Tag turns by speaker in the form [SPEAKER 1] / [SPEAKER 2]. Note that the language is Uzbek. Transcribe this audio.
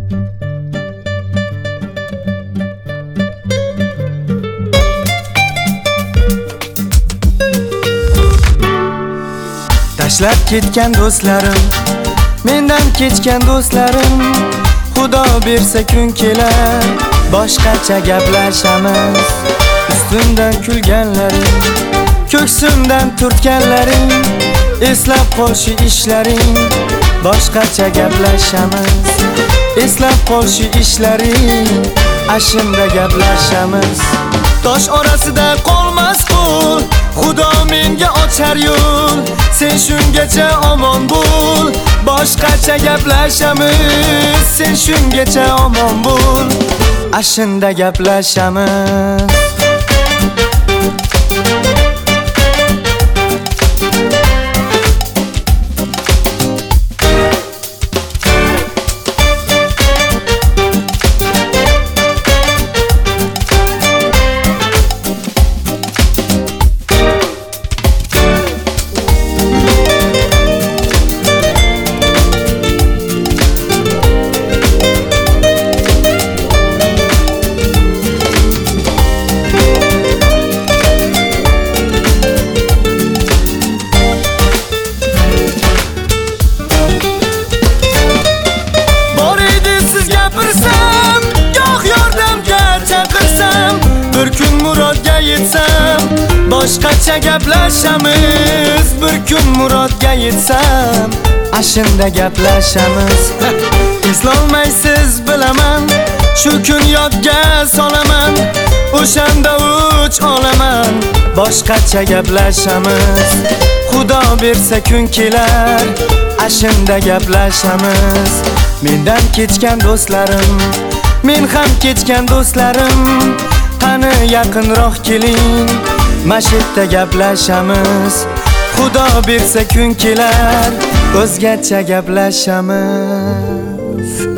[SPEAKER 1] Tashlab ketgan do'stlarim, mendan kechgan do'stlarim, Xudo bersa kun kelar, boshqacha gaplashamiz. Ustimdan kulganlaring, ko'ksimdan turtganlaring, eslab qol shu ishlaring, boshqacha gaplashamiz. Eslab qol shu ishlaring, ashimda gaplashamiz. Tosh orasida qolmas qo'l, Xudo menga ochar yo'l. Sen shungacha omon bo'l, boshqacha gaplashamiz. Sen shungacha omon bo'l, ashinda gaplashamiz. Bir kun murodga yetsam, boshqacha gaplashamiz. Bir kun murodga yetsam, ashinda gaplashamiz. Eslolmaysiz bilaman, shu kun yodga solaman. O'shanda uch olaman, boshqacha gaplashamiz. Xudo bersa kun kelar, ashinda gaplashamiz. Mendan kechgan do'stlarim, men ham kechgan do'stlarim, qani yaqinroq keling, mashitda gaplashamiz. Xudo bersa kun kelar, o'zgacha gaplashamiz.